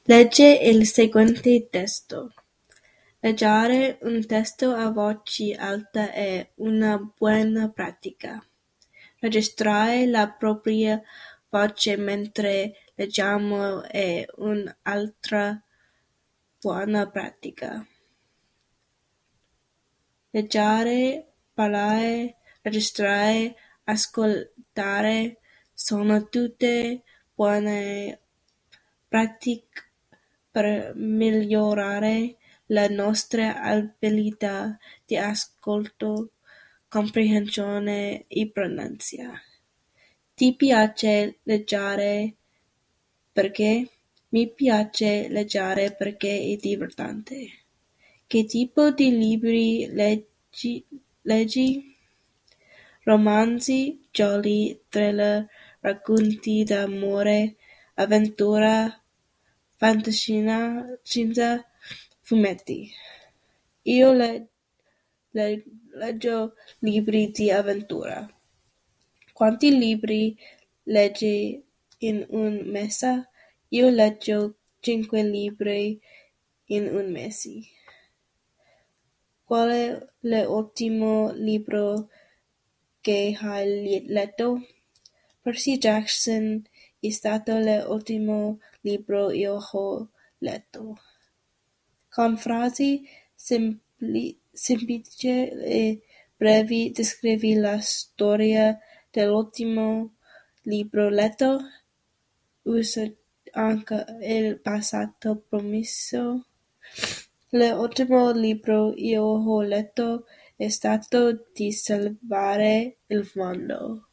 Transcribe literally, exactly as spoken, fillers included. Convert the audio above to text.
Legge il seguente testo. Leggere un testo a voce alta è una buona pratica. Registrare la propria voce mentre leggiamo è un'altra buona pratica. Leggere, parlare, registrare, ascoltare sono tutte buone pratiche per migliorare la nostra abilità di ascolto, comprensione e pronuncia. Ti piace leggere? Perché? Mi piace leggere perché è divertente. Che tipo di libri leggi? leggi? Romanzi, gialli, thriller, racconti d'amore, avventura, fantascienza, fumetti. Io le- le- leggo libri di avventura. Quanti libri leggi in un mese? Io leggo cinque libri in un mese. Qual è l'ultimo libro che hai letto? Percy Jackson è stato l'ultimo libro che ho letto. Con frasi sempli- semplici e brevi descrivi la storia dell'ultimo libro letto. Usa anche il passato promesso. L'ultimo libro che ho letto è stato Di salvare il mondo.